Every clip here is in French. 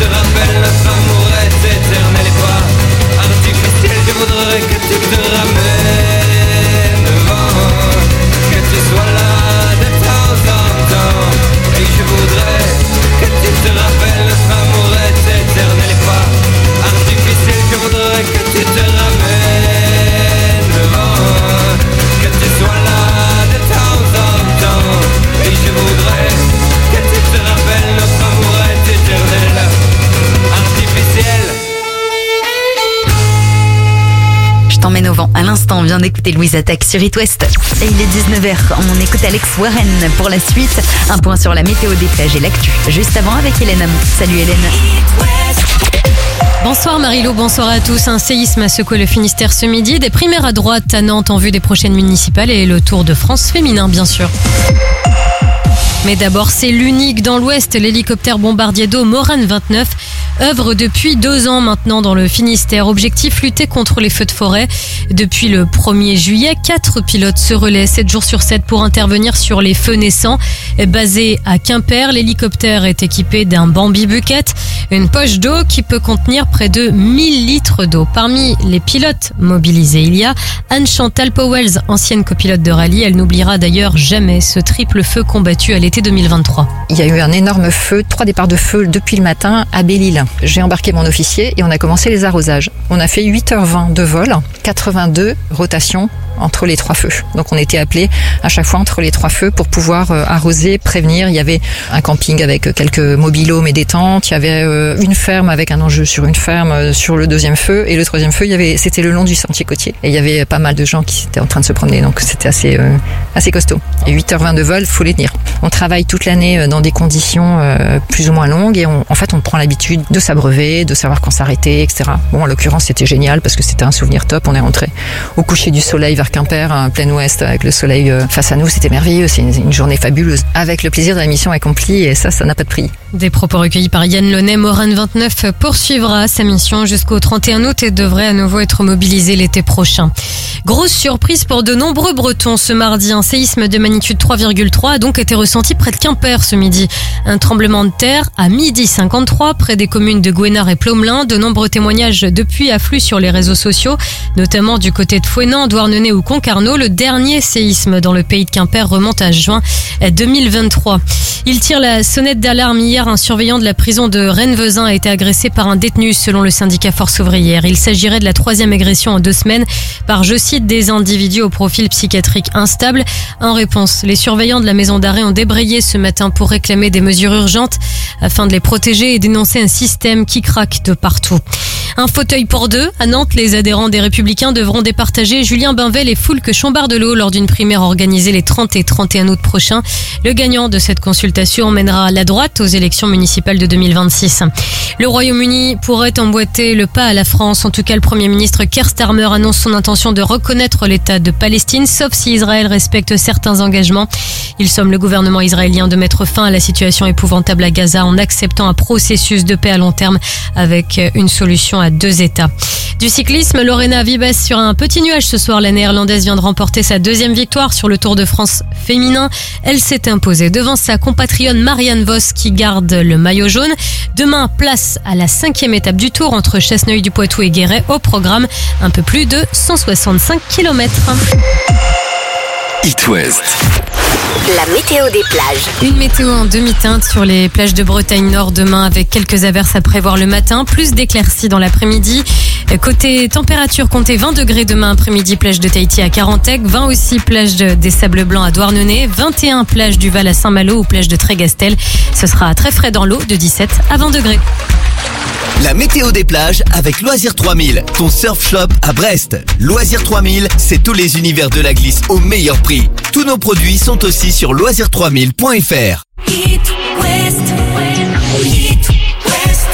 te rappelles, notre amour est éternel et pas artificiel. Je voudrais que tu te ramènes devant, que tu sois là de temps en temps. Et je voudrais que tu te rappelles, notre amour est éternel et pas artificiel. Je voudrais que tu te ramènes devant, que tu sois là de temps en temps. Et je voudrais que tu te rappelles, notre amour est éternel, artificiel. Je t'emmène au vent. À l'instant, on vient d'écouter Louise Attaque sur It West. Et il est 19h. On écoute Alex Warren pour la suite. Un point sur la météo des plages et l'actu. Juste avant avec Hélène. Salut Hélène. Bonsoir Marie-Lou, bonsoir à tous. Un séisme a secoué le Finistère ce midi. Des primaires à droite à Nantes en vue des prochaines municipales et le Tour de France féminin, bien sûr. Mais d'abord, c'est l'unique dans l'Ouest. L'hélicoptère bombardier d'eau Morane 29 œuvre depuis 2 ans maintenant dans le Finistère. Objectif, lutter contre les feux de forêt. Depuis le 1er juillet, 4 pilotes se relaient 7 jours sur 7 pour intervenir sur les feux naissants. Basé à Quimper, l'hélicoptère est équipé d'un Bambi Bucket, une poche d'eau qui peut contenir près de 1000 litres d'eau. Parmi les pilotes mobilisés, il y a Anne-Chantal Powells, ancienne copilote de rallye. Elle n'oubliera d'ailleurs jamais ce triple feu combattu à l'été 2023. Il y a eu un énorme feu, 3 départs de feu depuis le matin à Belle-Île. J'ai embarqué mon officier et on a commencé les arrosages. On a fait 8h20 de vol, 82 rotations entre les 3 feux. Donc on était appelés à chaque fois entre les 3 feux pour pouvoir arroser, prévenir. Il y avait un camping avec quelques mobil-homes et des tentes. Il y avait une ferme avec un enjeu sur une ferme sur le 2e feu. Et le 3e feu, c'était le long du sentier côtier. Et il y avait pas mal de gens qui étaient en train de se promener. Donc c'était assez costaud. Et 8h20 de vol, faut les tenir. On travaille toute l'année dans des conditions plus ou moins longues et on prend l'habitude de s'abreuver, de savoir quand s'arrêter, etc. Bon, en l'occurrence, c'était génial parce que c'était un souvenir top. On est rentré au coucher du soleil vers Quimper, en plein ouest, avec le soleil face à nous. C'était merveilleux. C'est une journée fabuleuse. Avec le plaisir de la mission accomplie et ça n'a pas de prix. Des propos recueillis par Yann Launay. Morane 29 poursuivra sa mission jusqu'au 31 août et devrait à nouveau être mobilisé l'été prochain. Grosse surprise pour de nombreux Bretons ce mardi. Un séisme de magnitude 3,3 a donc été ressenti près de Quimper ce midi. Un tremblement de terre à 12h53 près des communes de Gouénard et Plomelin. De nombreux témoignages depuis affluent sur les réseaux sociaux, notamment du côté de Fouesnant, Douarnenez ou Concarneau. Le dernier séisme dans le pays de Quimper remonte à juin 2023. Il tire la sonnette d'alarme. Hier, un surveillant de la prison de Rennes-Vezin a été agressé par un détenu selon le syndicat Force ouvrière. Il s'agirait de la 3e agression en 2 semaines par, je cite, des individus au profil psychiatrique instable. En réponse, les surveillants de la maison d'arrêt ont débrayé ce matin pour réclamer des mesures urgentes afin de les protéger et dénoncer un système qui craque de partout. Un fauteuil pour 2. À Nantes, les adhérents des Républicains devront départager Julien Bainvel et Foulque Chambardelot lors d'une primaire organisée les 30 et 31 août prochains. Le gagnant de cette consultation emmènera la droite aux élections municipales de 2026. Le Royaume-Uni pourrait emboîter le pas à la France. En tout cas, le Premier ministre Keir Starmer annonce son intention de reconnaître l'État de Palestine, sauf si Israël respecte certains engagements. Il somme le gouvernement israélien de mettre fin à la situation épouvantable à Gaza en acceptant un processus de paix à long terme avec une solution à 2 États. Du cyclisme, Lorena Wiebes sur un petit nuage ce soir. La néerlandaise vient de remporter sa 2e victoire sur le Tour de France féminin. Elle s'est imposée devant sa compatriote Marianne Vos qui garde le maillot jaune. Demain, place à la 5e étape du Tour entre Chasseneuil-du-Poitou et Guéret. Au programme, un peu plus de 165 km. It West. La météo des plages. Une météo en demi-teinte sur les plages de Bretagne Nord demain avec quelques averses à prévoir le matin, plus d'éclaircies dans l'après-midi. Côté température, comptez 20 degrés demain après-midi, plage de Tahiti à Carantec, 20 aussi plage des Sables Blancs à Douarnenez, 21 plage du Val à Saint-Malo ou plage de Trégastel. Ce sera très frais dans l'eau de 17 à 20 degrés. La météo des plages avec Loisir 3000, ton surf shop à Brest. Loisir 3000, c'est tous les univers de la glisse au meilleur prix. Tous nos produits sont aussi sur loisir3000.fr. It West. It West.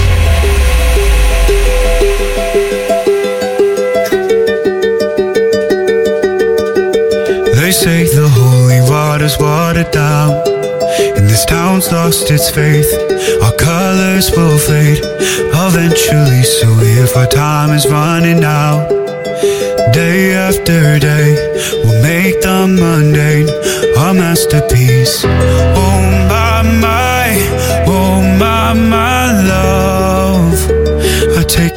They say the holy water's watered down, and this town's lost its faith. Our colors will fade eventually, so if our time is running out, day after day we'll make the mundane our masterpiece. Oh my, oh my love.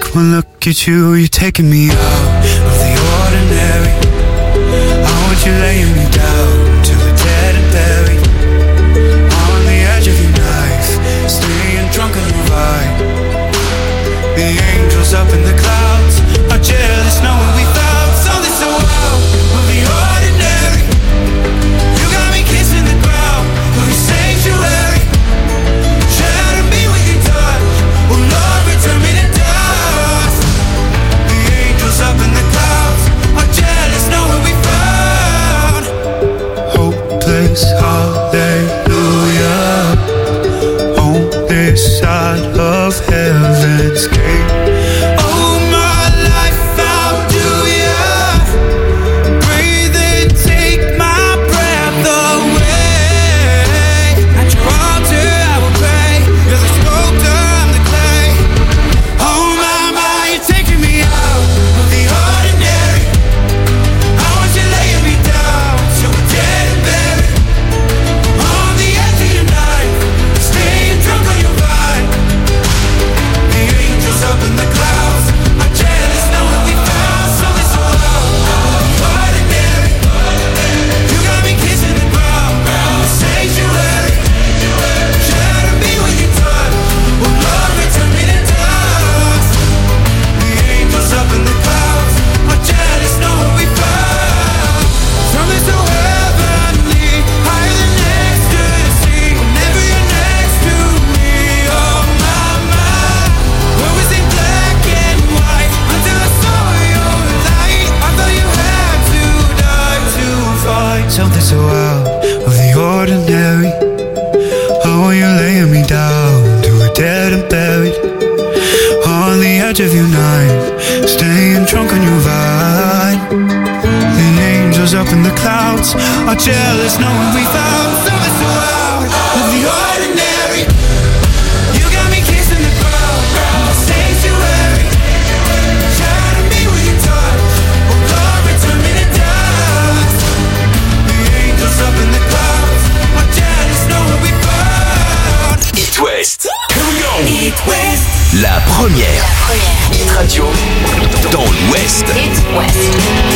one look at you, you're taking me out of the ordinary. I want you laying me down till we're dead and buried. On the edge of your knife, staying drunk on your vibe. The angels up in the clouds are jealous knowing we found something so out of the ordinary. You got me kissing the ground of your sanctuary. Shatter me with your touch, oh Lord, return me to dust. The angels up in the clouds are jealous knowing we found hopeless hallelujah on this side of heaven's gate. Oh my life, how do ya breathe and take my breath away? At your altar I will pray, you're the sculptor, I'm the clay. Oh my, you're taking me out of the ordinary. I want you laying me down till we're dead and buried. On the edge of your knife, staying drunk on your vibe. The angels up in the clouds are jealous knowing we found something so out of the ordinary. You got me kissing the ground in the sanctuary. Shatter me with your touch, oh Lord, return me to dust. The angels up in the clouds are jealous knowing we found something so heavenly, higher than ecstasy. Whenever you're next to me, oh my, where was it black and white until I saw your light? I thought you had to die to find something so out of the ordinary. Oh, you're laying me down till we're dead and buried. On the edge of your knife, staying drunk on your vine. The angels up in the clouds are jealous knowing we found something so out of the ordinary. You got me kissing the ground in the sanctuary. Shatter me with your touch, oh Lord, return me to dust. The angels up in the clouds are jealous knowing we found. It West. Here we go. It West. La première. Hit Radio dans l'Ouest. It West.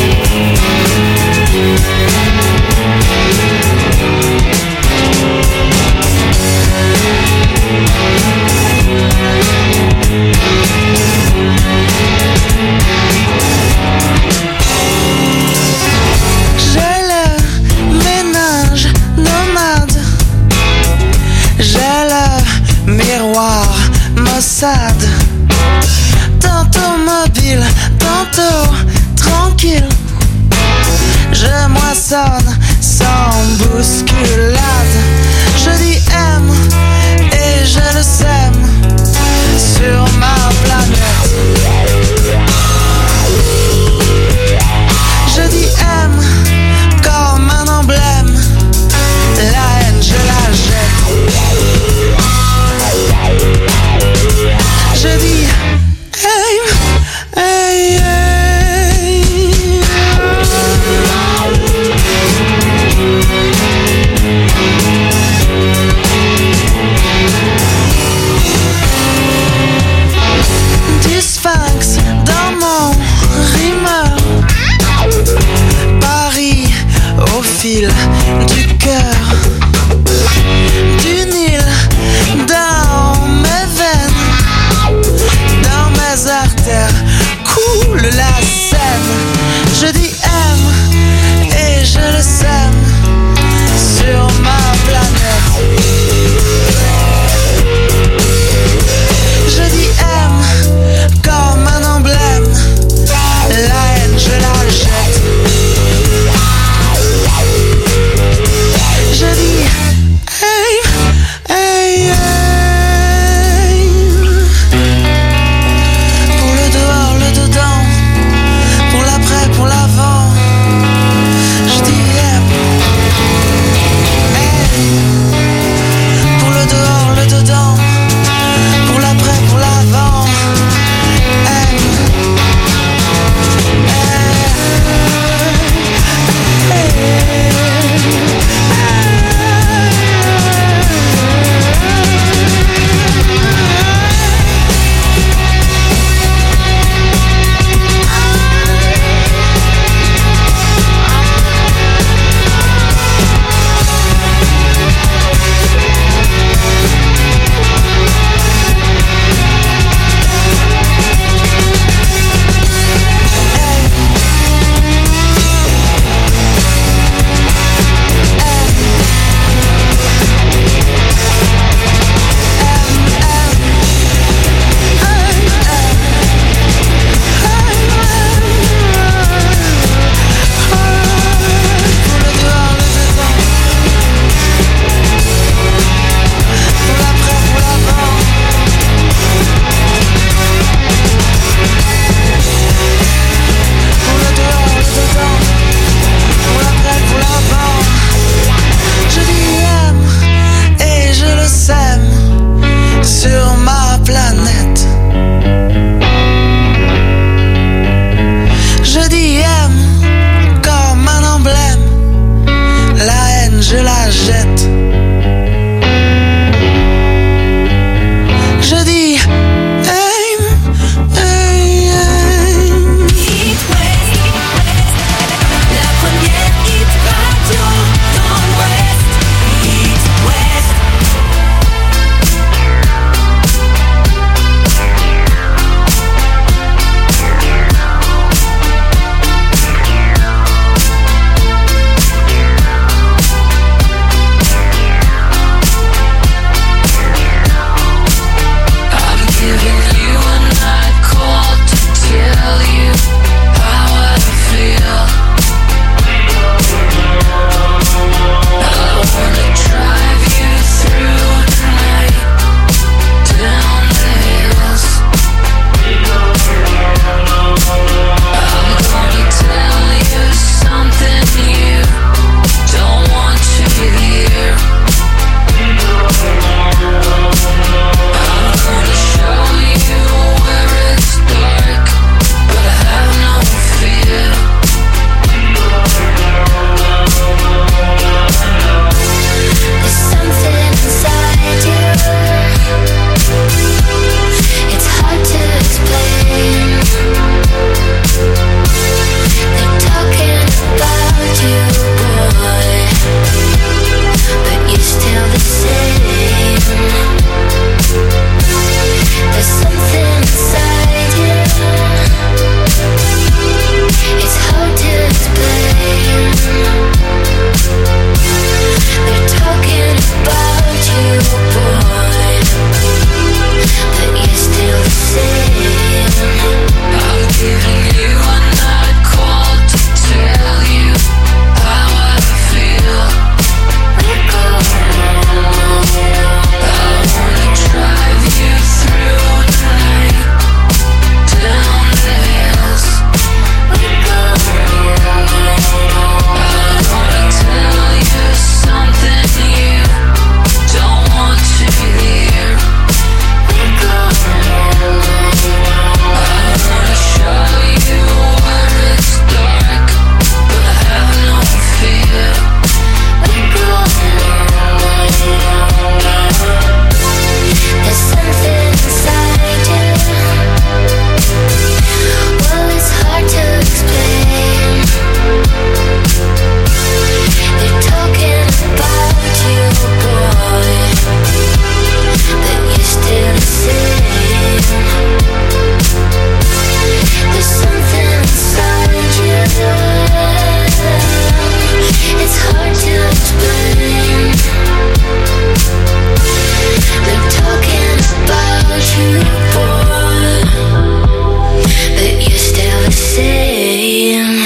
J'ai le ménage nomade. J'ai le miroir Mossad. Tantôt mobile, tantôt tranquille. Je moissonne sans bousculade. Je dis aime et je le sème sur ma planète. Je dis aime comme un emblème. La haine je la jette. Je dis hey, hey, hey.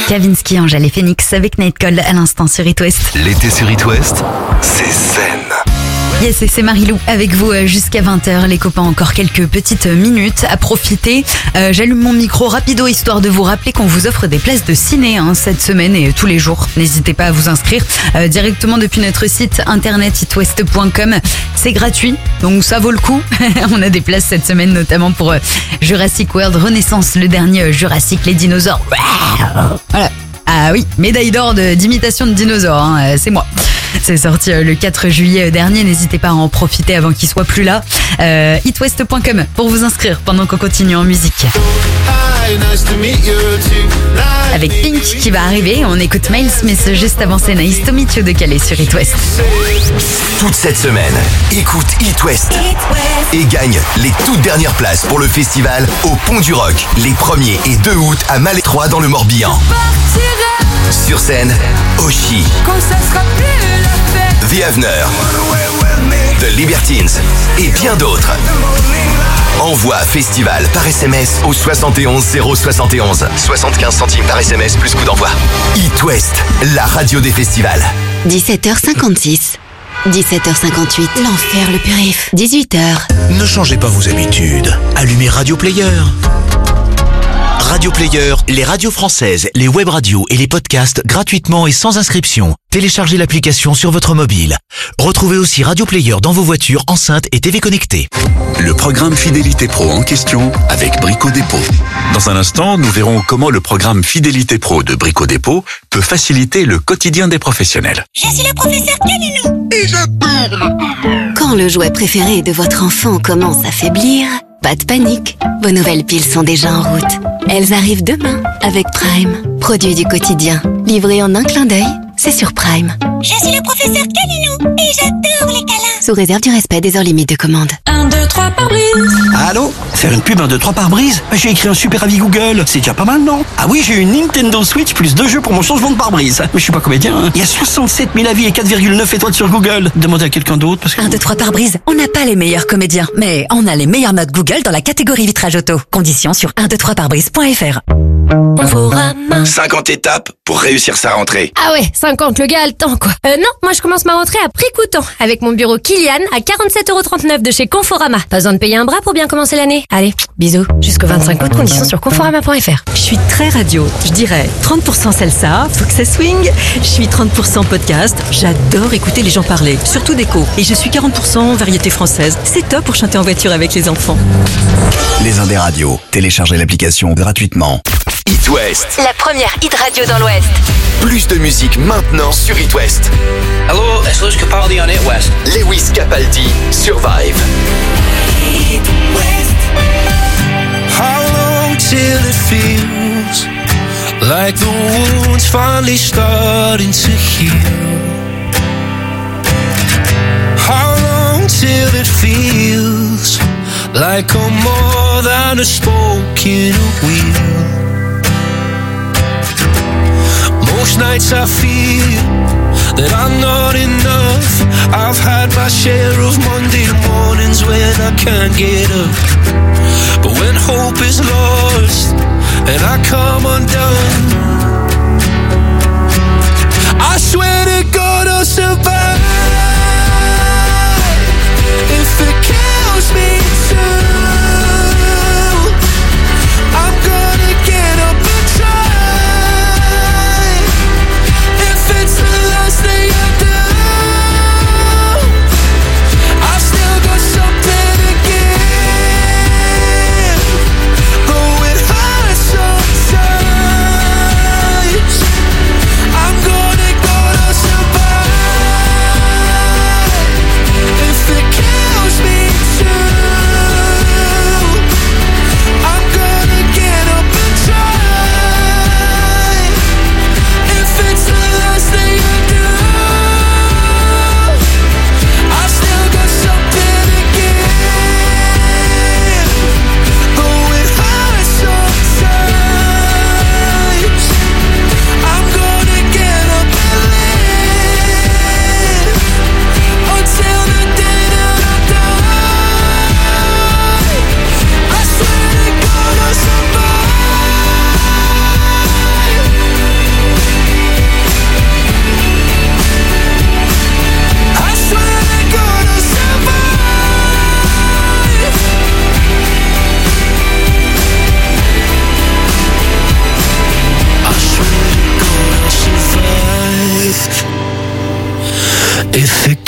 Kavinsky, Angèle et Phoenix avec Nightcall à l'instant sur It West. L'été sur It West, c'est zen. Yes, et c'est Marilou avec vous jusqu'à 20h. Les copains, encore quelques petites minutes à profiter. J'allume mon micro rapido histoire de vous rappeler qu'on vous offre des places de ciné cette semaine et tous les jours. N'hésitez pas à vous inscrire directement depuis notre site internet itwest.com. C'est gratuit, donc ça vaut le coup. On a des places cette semaine notamment pour Jurassic World Renaissance, le dernier Jurassic, les dinosaures. Voilà. Ah oui, médaille d'or d'imitation de dinosaures, c'est moi. C'est sorti le 4 juillet dernier, n'hésitez pas à en profiter avant qu'il soit plus là. Itwest.com pour vous inscrire pendant qu'on continue en musique. Avec Pink qui va arriver, on écoute Miles Smith juste avant, c'est Nice to Meet You de Calais sur It West. Toute cette semaine, écoute It West et gagne les toutes dernières places pour le festival au Pont du Rock, les 1er et 2 août à Malétroit dans le Morbihan. Sur scène, Oshi, The Avener, The Libertines et bien d'autres. Envoie festival par SMS au 71 071. 75 centimes par SMS plus coût d'envoi. It West, la radio des festivals. 17h56. 17h58, l'enfer le périph'. 18h. Ne changez pas vos habitudes. Allumez Radio Player. Radio Player, les radios françaises, les web radios et les podcasts gratuitement et sans inscription. Téléchargez l'application sur votre mobile. Retrouvez aussi Radio Player dans vos voitures, enceintes et TV connectées. Le programme Fidélité Pro en question avec Brico Dépôt. Dans un instant, nous verrons comment le programme Fidélité Pro de Brico Dépôt peut faciliter le quotidien des professionnels. Je suis le professeur Caninou et j'adore. Quand le jouet préféré de votre enfant commence à faiblir, pas de panique, vos nouvelles piles sont déjà en route. Elles arrivent demain avec Prime. Produit du quotidien, livré en un clin d'œil, c'est sur Prime. Je suis le professeur Caninou et j'adore les câlins. Sous réserve du respect des heures limites de commande. 1, 2, 3 par brise. Allô? Faire une pub 1, 2, 3 par brise? J'ai écrit un super avis Google. C'est déjà pas mal, non? Ah oui, j'ai une Nintendo Switch plus 2 jeux pour mon changement de pare-brise. Mais je suis pas comédien, hein. Il y a 67 000 avis et 4,9 étoiles sur Google. Demandez à quelqu'un d'autre parce que... 1, 2, 3 par brise. On n'a pas les meilleurs comédiens, mais on a les meilleures notes Google dans la catégorie vitrage auto. Conditions sur 123parbrise.fr. 50 étapes pour réussir sa rentrée. Ah ouais, 50, le gars a le temps quoi. Non, moi je commence ma rentrée à prix coûtant avec mon bureau Kilian à 47,39€ de chez Conforama. Pas besoin de payer un bras pour bien commencer l'année. Allez, bisous. Jusqu'au 25 août, conditions sur conforama.fr. Je suis très radio, je dirais 30% salsa, faut que ça swing. Je suis 30% podcast, j'adore écouter les gens parler, surtout déco. Et je suis 40% variété française. C'est top pour chanter en voiture avec les enfants. Les Indes radios. Téléchargez l'application gratuitement. It West. La première hit radio dans l'Ouest. Plus de musique maintenant sur It West. Hello, it's Lewis Capaldi on It West. Lewis Capaldi, Survive. It West. How long till it feels like the wound's finally starting to heal? How long till it feels like I'm more than a spoke in a wheel? Most nights I feel that I'm not enough. I've had my share of Monday mornings when I can't get up. But when hope is lost and I come undone, I swear to God I'll survive. If it kills me too, I'm gonna get up and try. If it's the last thing I do, I've still got something to give. Though it hurts sometimes, I'm gonna go to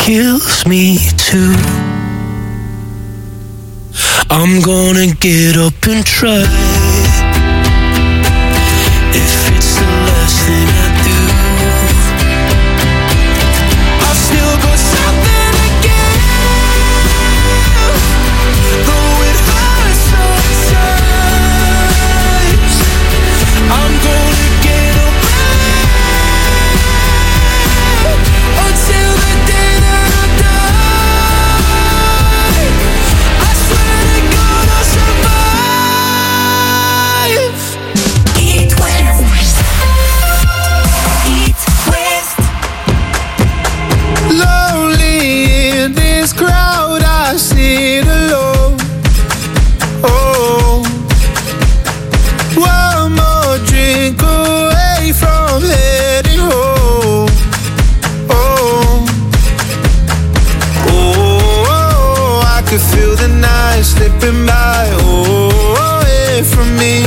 kills me too. I'm gonna get up and try. If it's the last thing I do, I've still got something to give. Though it hurts sometimes, I'm gonna get up until the day that I die. I swear to God I'll survive. Eat West. Eat West. Lonely in this crowd, I sit alone. Oh, one more drink away from heading home. Oh, oh, I could feel the night slipping by. Oh, away from me.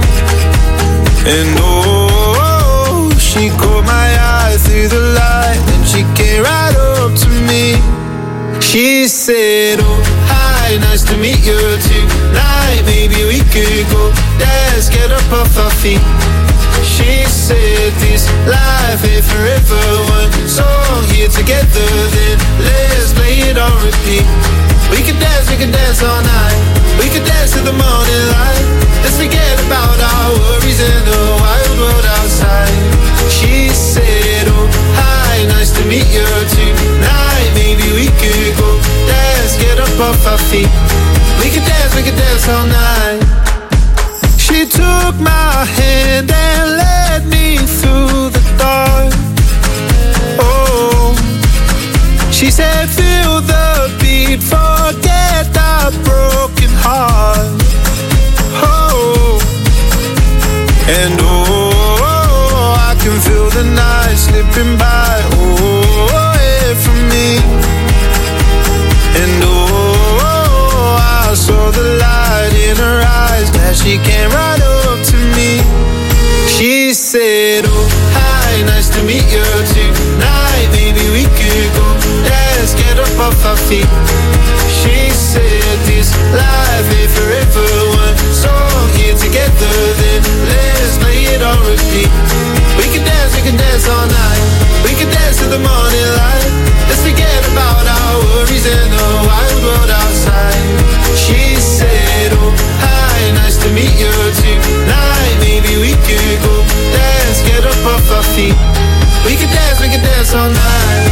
And oh, she caught my eye through the light, and she came right up to me. She said, oh, hi, nice to meet you tonight. Maybe we could go dance, get up off our feet. She said, this life ain't forever. One song here together, then let's play it on repeat. We could dance all night. We could dance to the morning light. Let's forget about our worries in the wild world outside. She said, oh, hi, nice to meet you tonight. Maybe we could go dance, get up off our feet. We could dance all night. She took my hand and led me through the dark. Oh, she said, feel the beat, forget the broken heart. Oh, and oh, I can feel the night slipping by. Oh, away from me. And oh, I saw the light in her eyes, that she came right up to me. She said, oh, hi, nice to meet you tonight. Maybe we could go dance, get up off our feet. She said, this life ain't forever. One song here together, then let's play it on repeat. We can dance all night. We can dance to the morning light. Let's forget about our worries in the wild world outside. She said, oh, hi, nice to meet you tonight. Maybe we could go dance, get up off our feet. We can dance all night.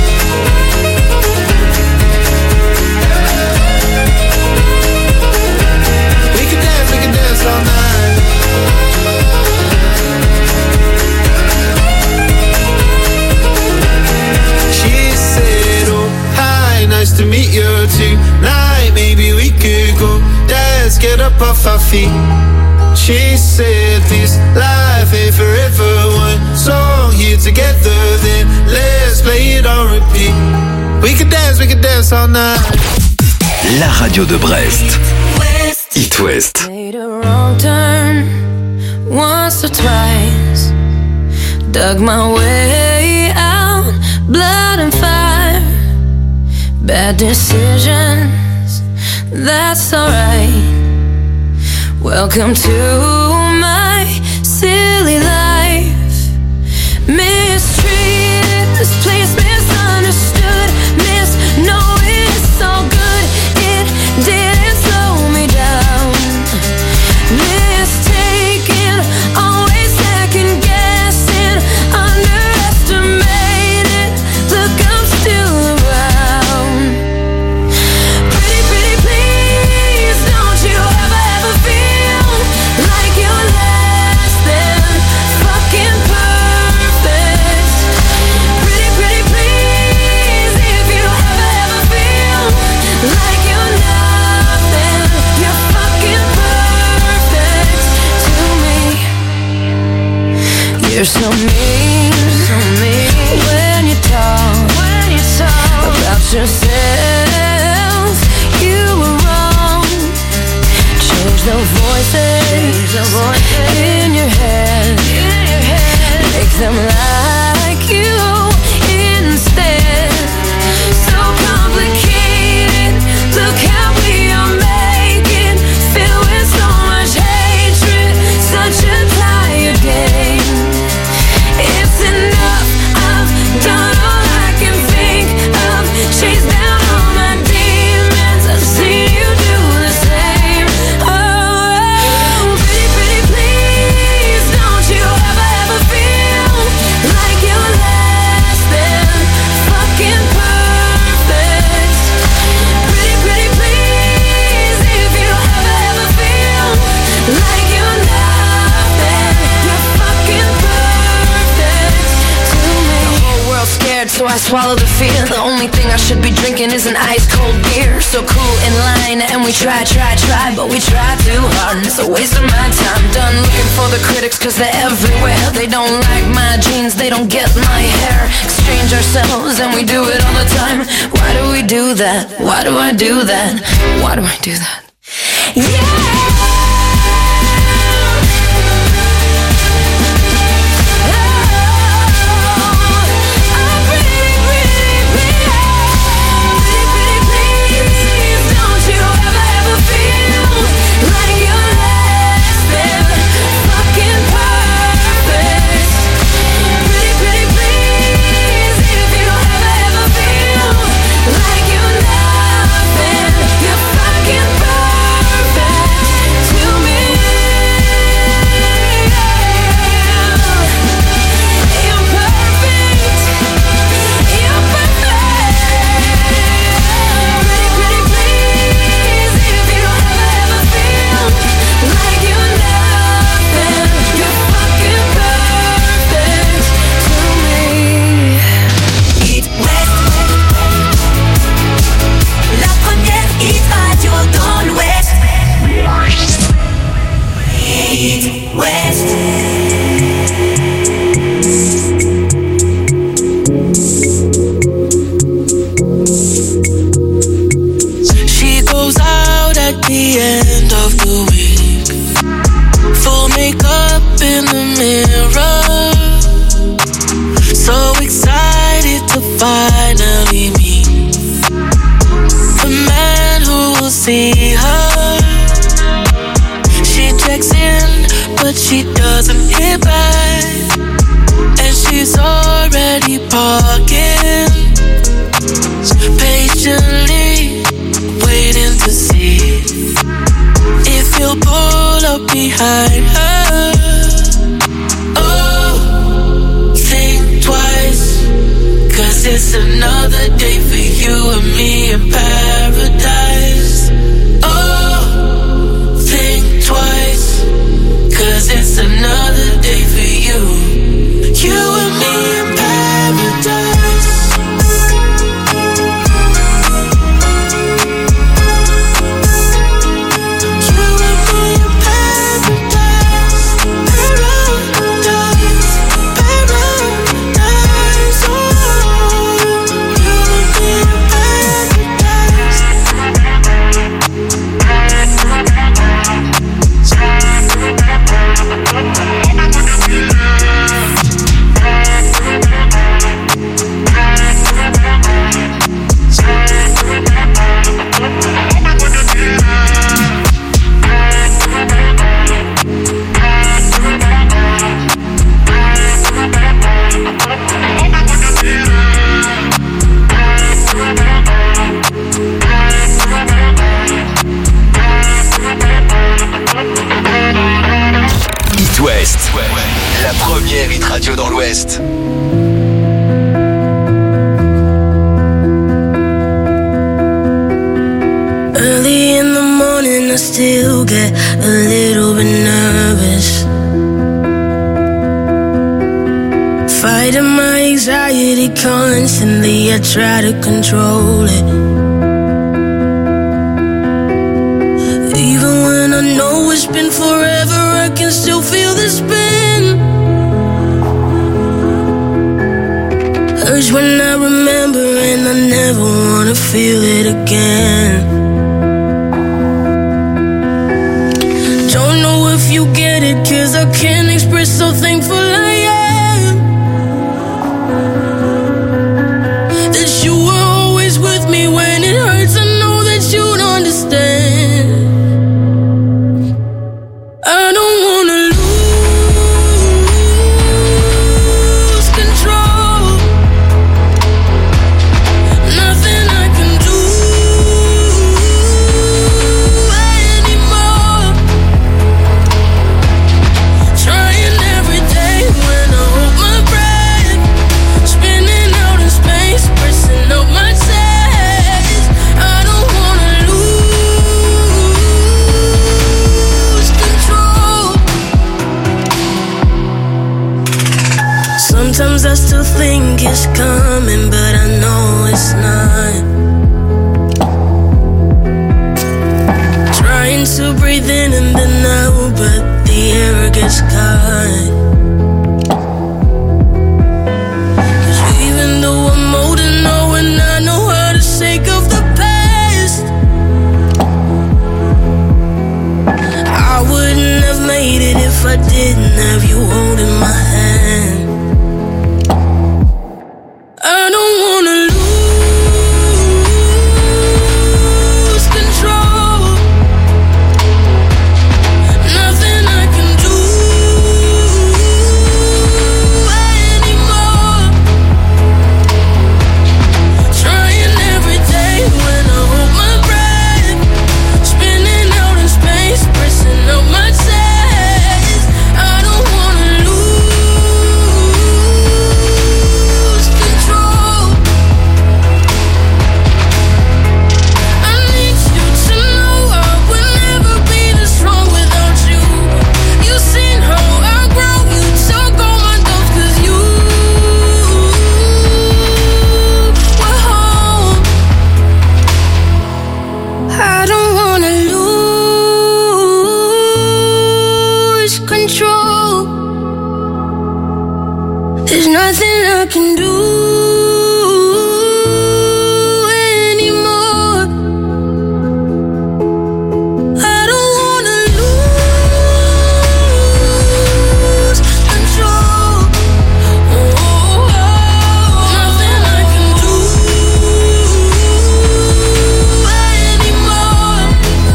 We can dance all night. She said, oh, hi, nice to meet you tonight. Maybe we could go dance, get up off our feet. She said, this life ain't forever. One song here together, then let's play it on repeat. We can dance all night. La radio de Brest. It West. Made a wrong turn once or twice. Dug my way out, blood and fire. Bad decisions, that's alright. Welcome to my silly life. Mistreated, this place misunderstood. Knowing it's all good, it didn't slow me down. Mistaken, always second guessing, underestimated. Look, I'm still around. Pretty, pretty please, don't you ever feel like you're less than fucking perfect. Pretty, pretty please, if you ever feel like you're nothing, you're fucking perfect to me. You're so mean when you talk about yourself. You were wrong. Change the voices in your head. Make them like you instead. So I swallow the fear. The only thing I should be drinking is an ice cold beer. So cool in line and we try, but we try too hard and it's a waste of my time. Done looking for the critics cause they're everywhere. They don't like my jeans, they don't get my hair. Exchange ourselves and we do it all the time. Why do we do that? Why do I do that? Why do I do that? Yeah! Try to control it. Even when I know it's been forever, I can still feel the spin. Urge when I remember and I never wanna feel it again. Don't know if you get it, cause I can't express how thankful I am. When it hurts, I know that you'd understand. I don't wanna lose control. Nothing I can do very then and then now, but the air gets caught. 'Cause even though I'm old and know and I know how to shake off the past, I wouldn't have made it if I didn't have you holding my hand. I don't wanna lose control. Nothing I can do anymore. Trying every day when I hold my breath, spinning out in space, pressing out my chest. I don't wanna lose control. I need you to know I would never be this strong without you. You've seen how I grow, you took all my doubts 'cause you were home. I don't wanna lose control. There's nothing I can do anymore. I don't wanna lose control. Nothing I can do anymore.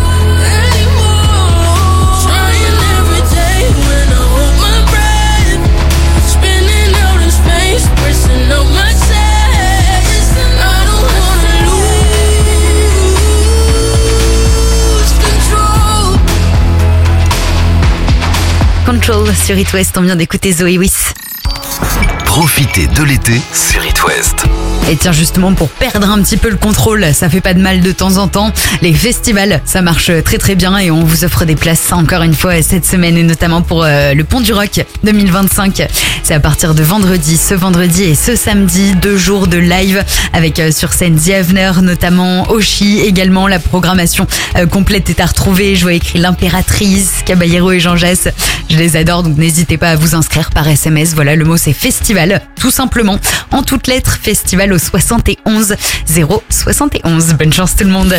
Trying every day when I hold my breath, spinning out in space, pressing out my chest. I don't wanna lose control. Control sur It West, on vient d'écouter Zoé Wiss. Profitez de l'été sur It West. Et tiens, justement, pour perdre un petit peu le contrôle, ça fait pas de mal de temps en temps. Les festivals, ça marche très très bien et on vous offre des places encore une fois cette semaine et notamment pour le Pont du Rock 2025. C'est à partir de ce vendredi et ce samedi, 2 jours de live avec sur scène The Avener, notamment Oshi. Également, la programmation complète est à retrouver. Je vois écrit l'Impératrice, Caballero et Jean Jass. Je les adore, donc n'hésitez pas à vous inscrire par SMS. Voilà, le mot c'est festival, tout simplement. En toutes lettres, festival au 71 071. Bonne chance tout le monde.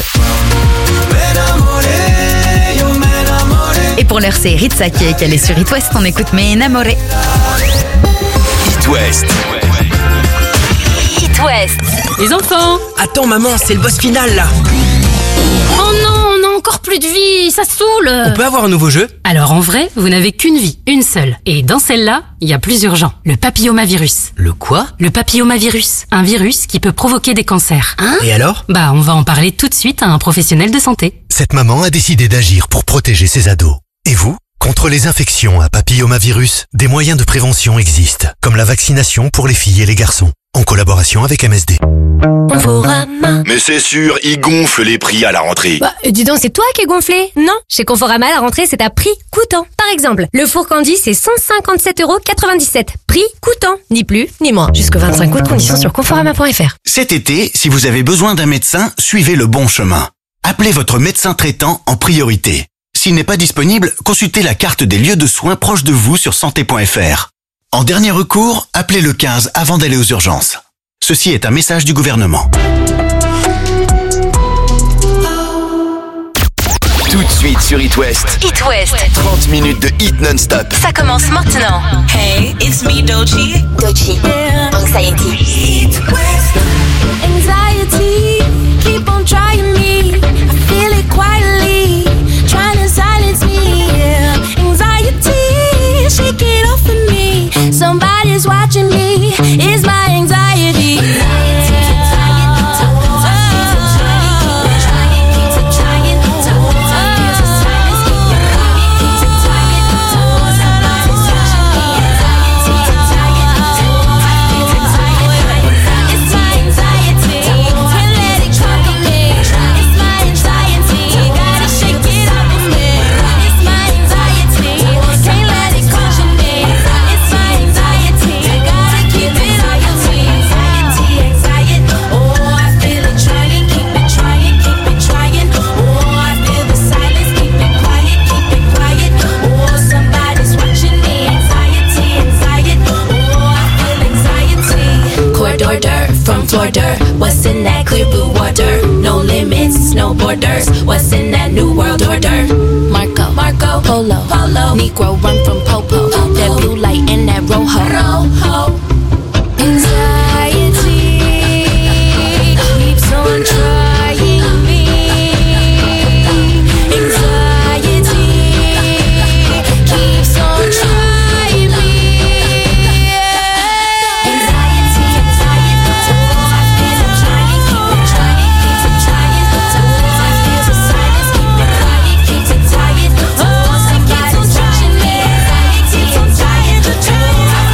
Et pour l'heure, c'est Ritza qui est calée sur It West. On écoute Me Enamoré. It West. It West. Les enfants! Attends maman, c'est le boss final là! Oh non, on a encore plus de vie, ça saoule. On peut avoir un nouveau jeu? Alors en vrai, vous n'avez qu'une vie, une seule. Et dans celle-là, il y a plusieurs gens. Le papillomavirus. Le quoi? Le papillomavirus. Un virus qui peut provoquer des cancers. Hein? Et alors? Bah, on va en parler tout de suite à un professionnel de santé. Cette maman a décidé d'agir pour protéger ses ados. Et vous? Contre les infections à papillomavirus, des moyens de prévention existent, comme la vaccination pour les filles et les garçons, en collaboration avec MSD. Conforama. Mais c'est sûr, ils gonflent les prix à la rentrée. Bah, dis donc, c'est toi qui es gonflé. Non, chez Conforama, la rentrée, c'est à prix coûtant. Par exemple, le four Candy, c'est 157,97 €. Prix coûtant. Ni plus, ni moins. Jusque 25 août, conditions sur conforama.fr. Cet été, si vous avez besoin d'un médecin, suivez le bon chemin. Appelez votre médecin traitant en priorité. S'il n'est pas disponible, consultez la carte des lieux de soins proches de vous sur santé.fr. En dernier recours, appelez le 15 avant d'aller aux urgences. Ceci est un message du gouvernement. Tout de suite sur It West. It West. 30 minutes de hit non-stop. Ça commence maintenant. Hey, it's me, Doechii. Doechii. Anxiety. It West. Anxiety, keep on trying me. I feel it quietly, trying to silence me. Yeah. Anxiety, shake it off of me. Somebody's watching me. It's my anxiety. It's my anxiety. Can't let it conquer me. order? What's in that clear blue water? No limits, no borders. What's in that new world order? Marco, Marco, Polo, Polo. Negro run from Popo. That blue light and that rojo. Rojo. Anxiety keeps on trying me. Anxiety keeps on trying me. Anxiety, anxiety, so I feel I'm trying, keep it trying, keep it trying. So I feel the silence, keep it quiet, keep it tired. So I get on touching me. Anxiety, anxiety, the truth.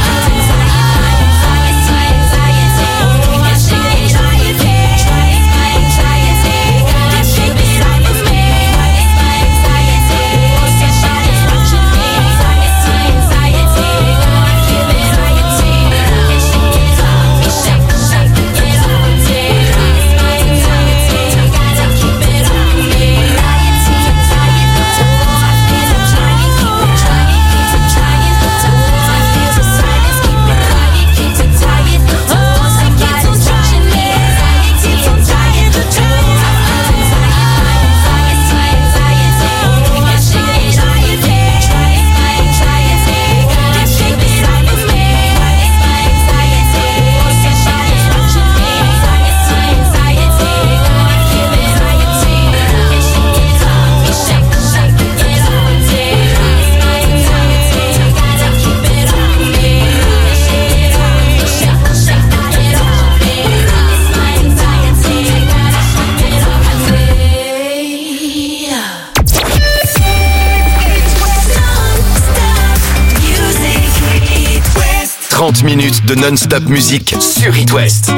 Minutes de non-stop musique sur It West.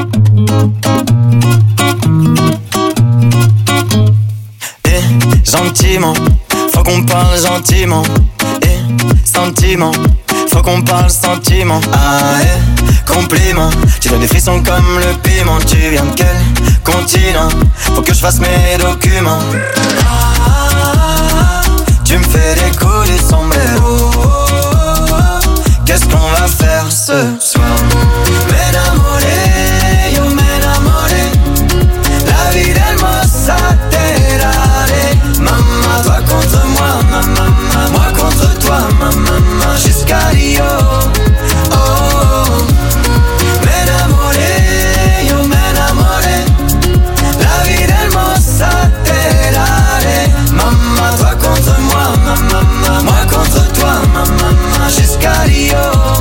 Gentiment, faut qu'on parle gentiment. Sentiment, faut qu'on parle sentiment. Compliment, tu donnes des frissons comme le piment. Tu viens de quel continent? Faut que je fasse mes documents. Tu me fais des coups du sombrero. Qu'est-ce qu'on va faire ce soir? M'enamoré, yo m'enamoré. La vie d'hermosa terare. Maman, toi contre moi, maman, moi contre toi, maman, jusqu'à Rio. Oh, oh. M'enamoré, yo m'enamoré. La vie d'hermosa terare. Maman, toi contre moi, maman, moi contre toi, maman, jusqu'à Rio.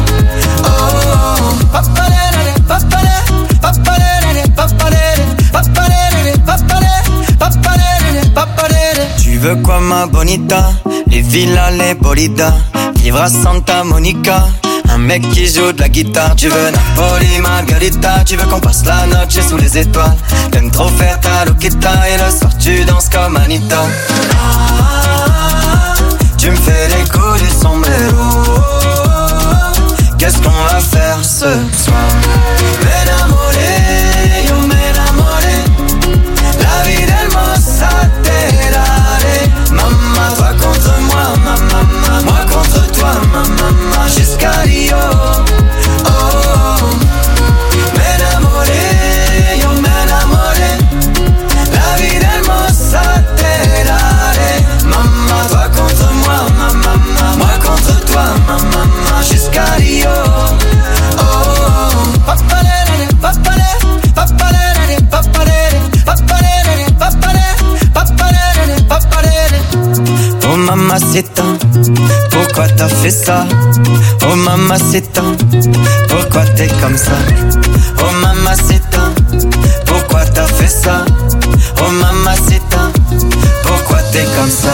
Tu veux quoi ma bonita? Les villas, les bolidas. Vivre à Santa Monica. Un mec qui joue de la guitare. Tu veux Napoli, Margarita. Tu veux qu'on passe la noche sous les étoiles. T'aimes trop faire ta loquita. Et le soir tu danses comme Anita. Tu me fais les coups du sombrero. Qu'est-ce qu'on va faire ce soir? M'enamoré, yo m'enamoré. La vie d'hermosa terare. Maman, toi contre moi, maman, moi contre toi, maman, jusqu'à Rio. Oh, oh. M'enamoré, yo m'enamoré. La vie d'hermosa terare. Maman, toi contre moi, maman, moi contre toi, maman, jusqu'à Rio. Oh, oh. Papalere, papalere, papalere, papalere, papalere, papalere, papalere, papalere. Oh mamacita, pourquoi t'as fait ça? Oh mamacita, pourquoi t'es comme ça? Oh mamacita, pourquoi t'as fait ça? Oh mamacita, pourquoi t'es comme ça?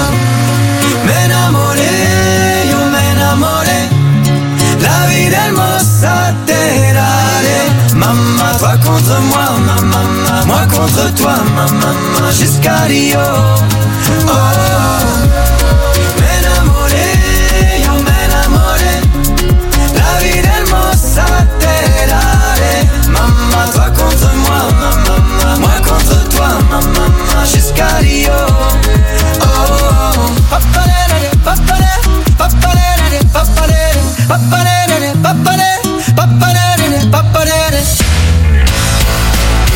M'enamoré, yo m'enamoré. La vie d'hermosa terare. Maman, toi contre moi, maman, moi contre toi, maman, jusqu'à Rio. Oh, oh. M'enamoré, yo m'enamoré. La vie d'hermosa terare. Maman, toi contre moi, maman, moi contre toi, maman, jusqu'à Rio. Oh, oh. Papalere, papalere, papalere, papalere, papalere, papalere, papalere, papalere.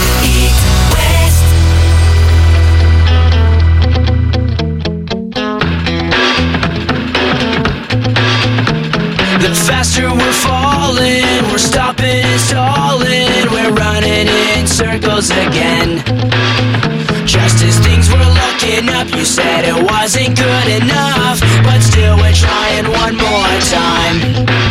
the faster we're falling. We're stopping and stalling. We're running in circles again. Just as things were looking up, you said it wasn't good enough, but still we're trying one more time.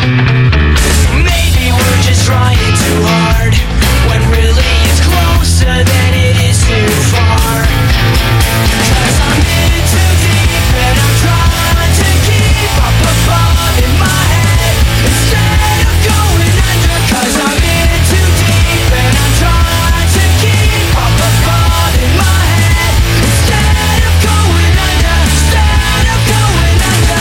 Maybe we're just trying too hard, when really it's closer than it is too far. 'Cause I'm in too deep and I'm trying to keep up above in my head instead of going under. 'Cause I'm in too deep and I'm trying to keep up above in my head instead of going under. Instead of going under.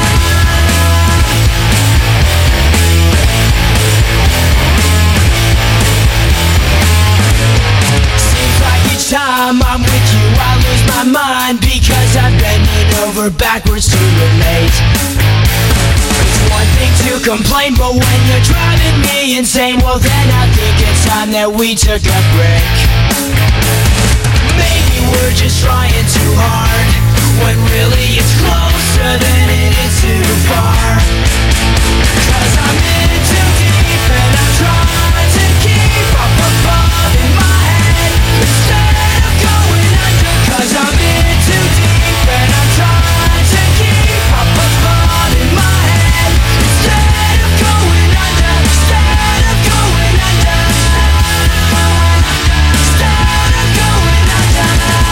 Seems like each time I'm with you I lose my mind, because I'm bending over backwards to relate. It's one thing to complain, but when you're driving me insane, well then I think it's time that we took a break. Maybe we're just trying too hard, when really it's closer than it is too far. 'Cause I'm in too deep and I'm trying to keep up above in my head instead of going under. 'Cause I'm in too deep and I'm trying to keep up above in my head instead of going under. Instead of going under. Instead of going under.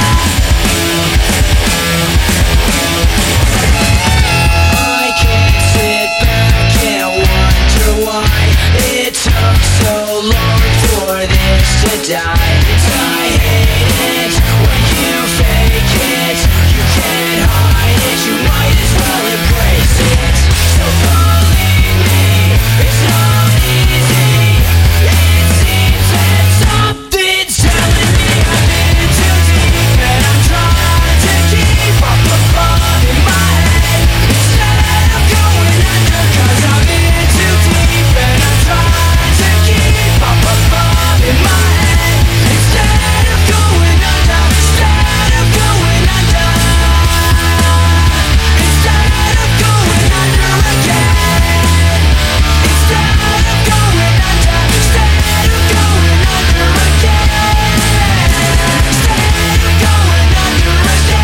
I can't sit back and wonder why it took so long for this to die. I hate it when you fake it. You can't hide it, you might as well embrace it. So believe me, it's not easy. It seems that something's telling me I'm in too deep and I'm trying to keep up above in my head instead of going under. 'Cause I'm in too deep and I'm trying to keep up above in my head instead of going under. Instead of going under. Instead of going under again. Instead of going under. Instead of going under again. Instead of going under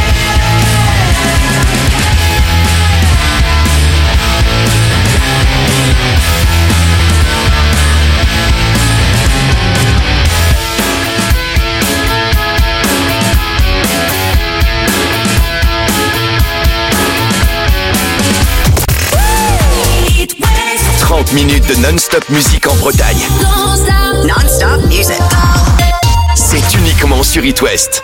It West. 30 minutes de non-stop musique en Bretagne. Non-stop music. C'est uniquement sur It West.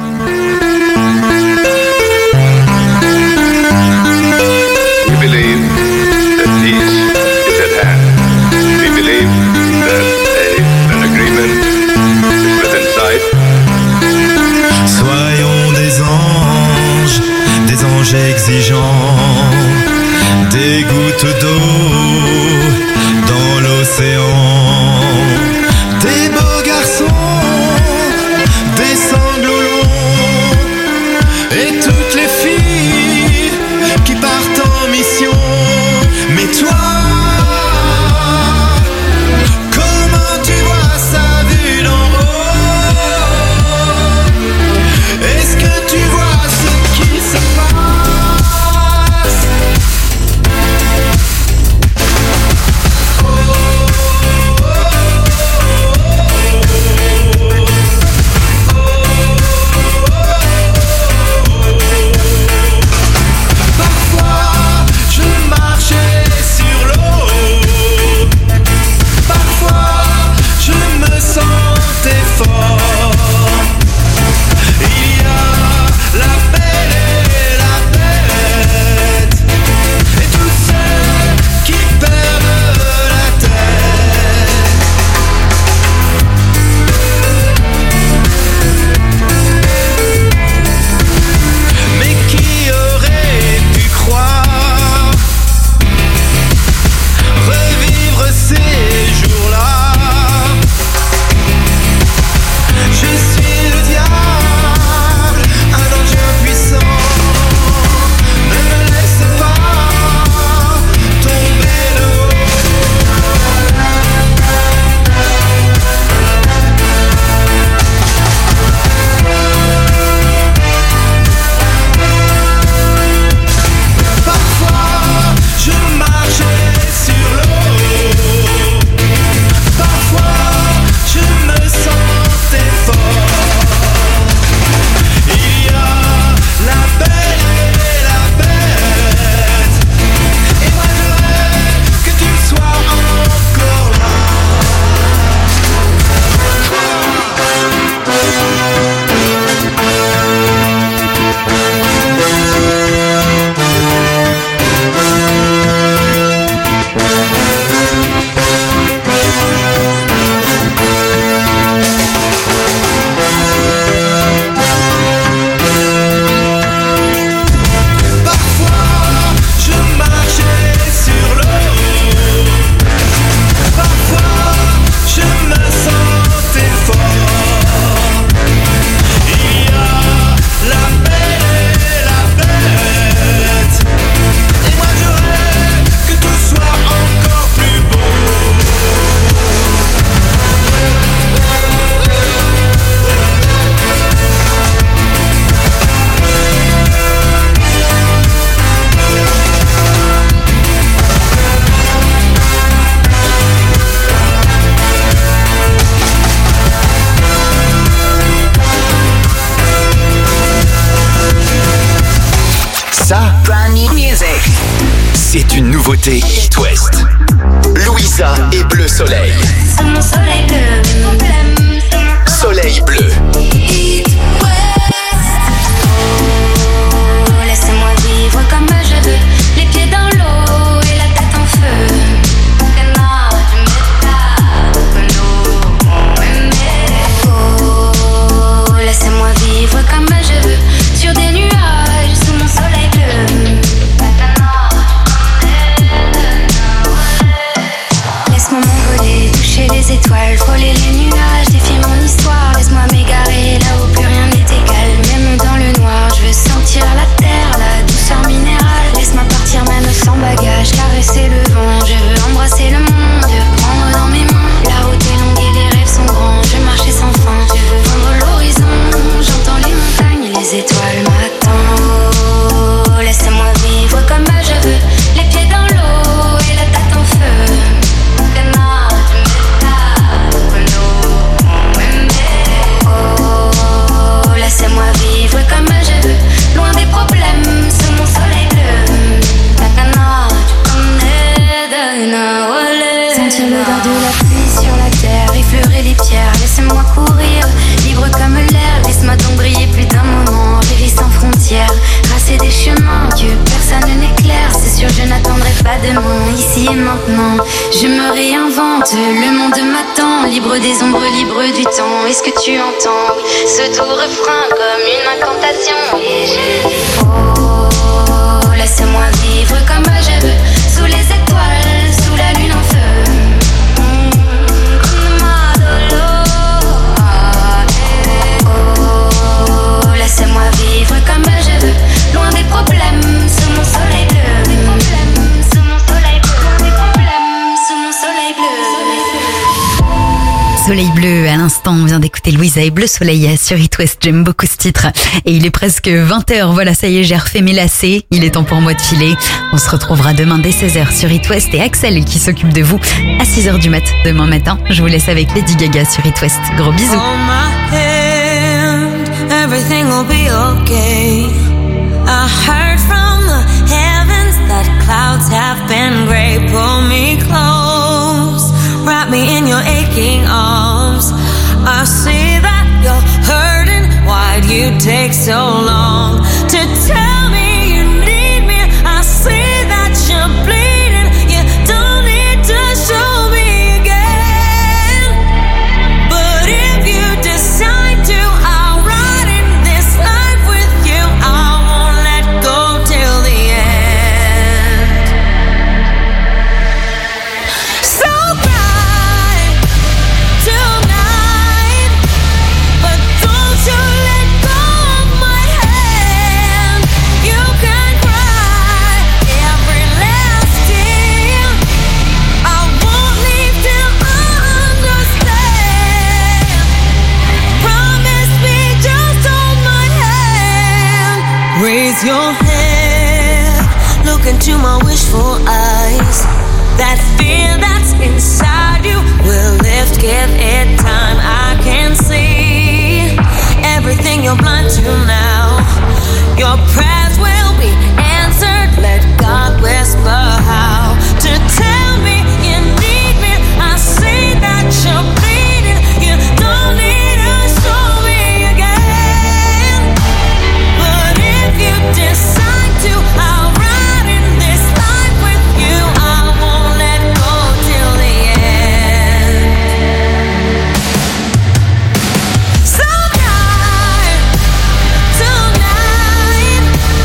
We believe that peace is at hand. We believe that an agreement is within sight. Soyons des anges exigeants, des gouttes d'eau dans l'océan, des beaux garçons, des sanglots longs, et toutes les filles qui partent en mission. Mais toi, comment tu vois ça vu d'en haut? Est-ce que tu vois ce qui se passe? C'est une nouveauté It West. Louisa et Bleu Soleil. Sous mon soleil bleu, Soleil bleu. It West. Oh, laissez-moi vivre comme je veux, les pieds dans l'eau et la tête en feu. Oh, laissez-moi vivre comme je veux, sur des nuages sous mon soleil bleu. Laisse-moi m'envoler, toucher les étoiles, frôler les nuages, défier mon histoire. Laisse-moi m'égarer là où plus rien n'est égal. Même dans le noir, je veux sentir la terre, la douceur minérale. Laisse-moi partir même sans bagage, caresser le vent. Je veux embrasser le monde, prendre dans mes mains. La route est longue et les rêves sont grands. Je veux marcher sans fin, je veux vendre l'horizon. J'entends les montagnes et les étoiles m'attendent. Oh, laissez-moi vivre comme je veux, les pieds dans l'eau et la tête en feu. Oh, laissez-moi vivre comme je veux, loin des problèmes, sous mon soleil bleu. Sentir l'odeur de la pluie sur la terre, effleurer les pierres, laissez-moi courir, libre comme l'air. Laisse-moi donc briller plus d'un moment, rêver sans frontières, tracer des chemins que personne n'éclaire. C'est sûr, je n'attendrai pas demain, ici et maintenant. Je me réinvente, le monde m'attend, libre des ombres, libre du temps. Est-ce que tu entends, oui, ce doux refrain comme une incantation? Et je dis, oh, laissez-moi vivre comme je veux, sous les étoiles, sous la lune en feu. Oh, laissez-moi vivre comme je veux, loin des problèmes, sous mon soleil bleu. Des problèmes, sous mon soleil bleu. Des problèmes, sous mon soleil bleu. Soleil bleu, à l'instant, on vient d'écouter Louisa et Bleu Soleil sur It West. J'aime beaucoup ce titre. Et il est presque 20h. Voilà, ça y est, j'ai refait mes lacets. Il est temps pour moi de filer. On se retrouvera demain dès 16h sur It West et Axel qui s'occupe de vous à 6h du mat. Demain matin, je vous laisse avec Lady Gaga sur It West. Gros bisous. Everything will be okay. I heard from the heavens that clouds have been gray. Pull me close, wrap me in your aching arms. I see that you're hurting. Why'd you take so long to tell me you need me? I see that you're bleeding. You don't need to show me again. But if you decide to, raise your head, look into my wishful eyes. That fear that's inside you will lift, give it time. I can see everything you're blind to now. Your prayers will be answered. Let God whisper how to tell me you need me. I see that you're bleeding. You don't need to show me again. But if you decide to, I'll ride in this life with you. I won't let go till the end. So tonight,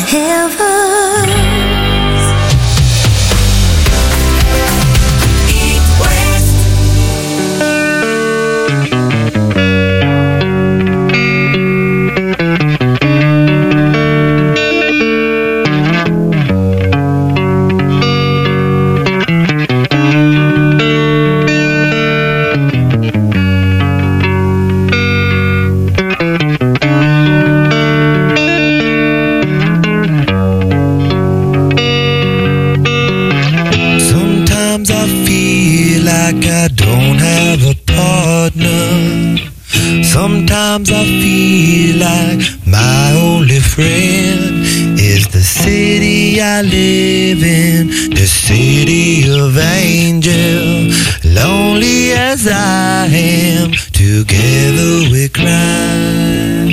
heaven. Sometimes I feel like my only friend is the city I live in, the city of angels. Lonely as I am, together we cry.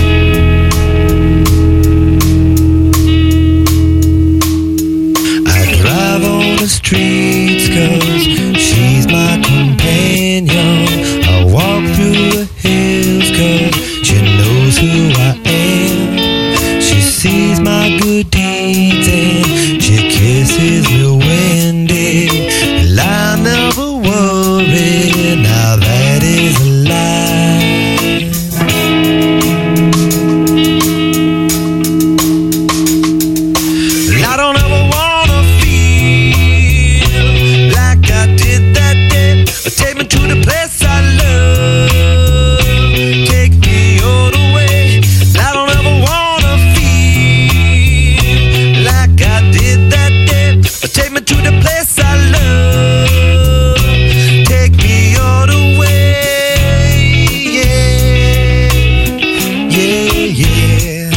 I drive on the streets 'cause she's my companion. I walk through the hills 'cause she knows who I am. She sees my good deeds and she kisses me when day. And I never worry, now that is a lie. And I don't ever wanna feel like I did that day. Take me to the place I love. Take me all the way. I don't ever wanna feel like I did that day. Take me to the place I love. Take me all the way. Yeah, yeah, yeah.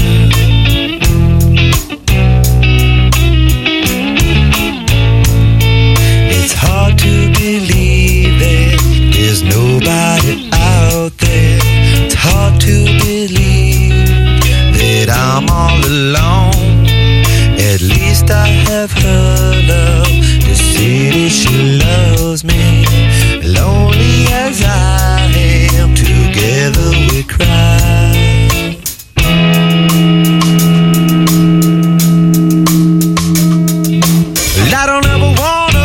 It's hard to believe that there's nobody out there. It's hard to believe that I'm all alone. At least I have her love. The city, she loves me. Lonely as I am, together we cry. Well, I don't ever wanna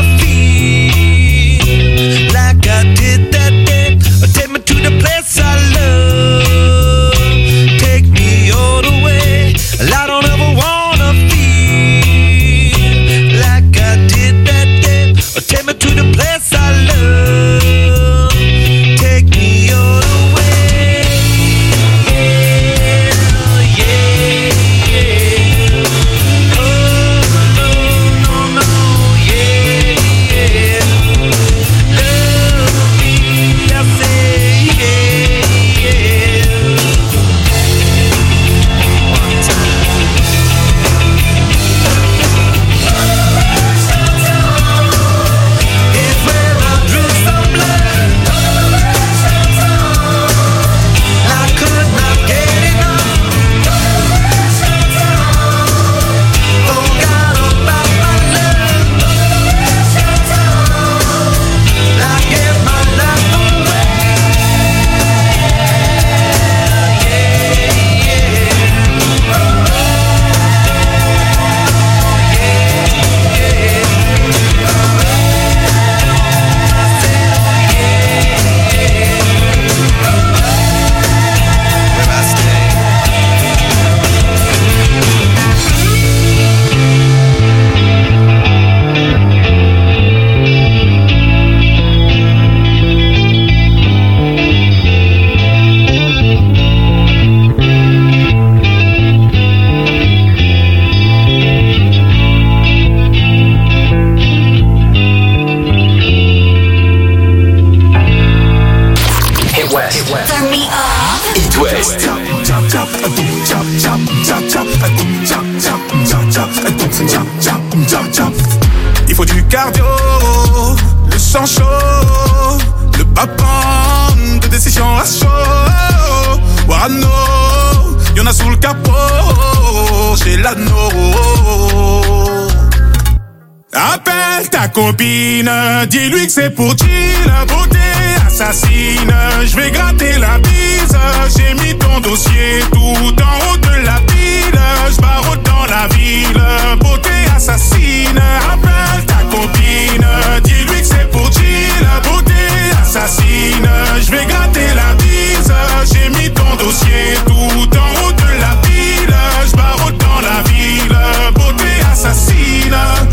feel like I did that day. Take me to the place I love. Take me all the way. Well, I don't ever wanna feel like I did that day. Take me to the place I love. Take me all the way. Yeah, yeah, yeah. Oh, no, no, no, yeah, yeah. Love me, I say, yeah, yeah. One time. It's where I drew some blood. I could not get enough. Forgot about my love. I gave my life away. Where I stay. Hit West. Turn me up. Hit West. Il faut du cardio, le sang chaud, le papin de décision à chaud. Warano, y'en a sous le capot, j'ai l'anneau. Appelle ta copine, dis-lui que c'est pour chill, beauté assassine. Je vais gratter la bise, j'ai mis ton dossier tout en haut de la pile. Je barre dans la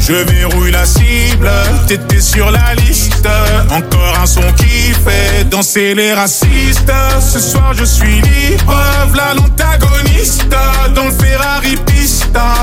je verrouille la cible. T'étais sur la liste. Encore un son qui fait danser les racistes. Ce soir je suis libre, v'là l'antagoniste dans le Ferrari Pista.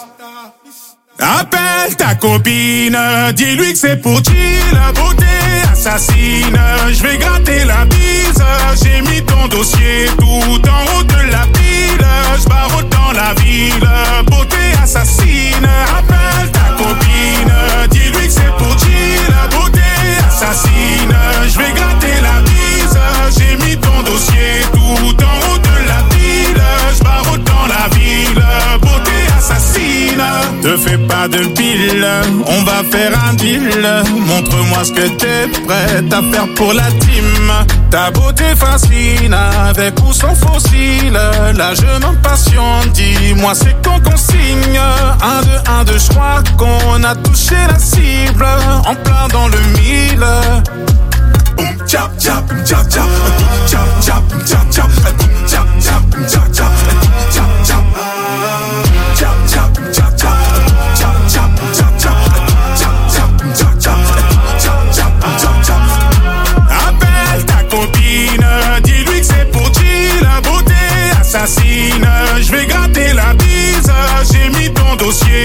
Appelle ta copine, dis-lui que c'est pour chill. Beauté assassine, je vais gratter la bise. J'ai mis ton dossier tout en haut de la pile. Je barre dans la ville, beauté assassine. Appelle ta copine, dis-lui que c'est pour chill. Beauté assassine, je vais gratter la bise. J'ai mis ton dossier tout en haut de la pile. Je barre dans la ville, beauté assassine. Te fais pas de pile, on va faire un deal. Montre-moi ce que t'es prête à faire pour la team. Ta beauté fascine, avec ou sans fossile. Là je m'impatiente, dis-moi c'est quand qu'on signe. 1, 2, 1, 2, je crois qu'on a touché la cible. En plein dans le mille. Boum, tchap, tchap, tchap, tchap, tchap, tchap, tchap, tchap, tchap,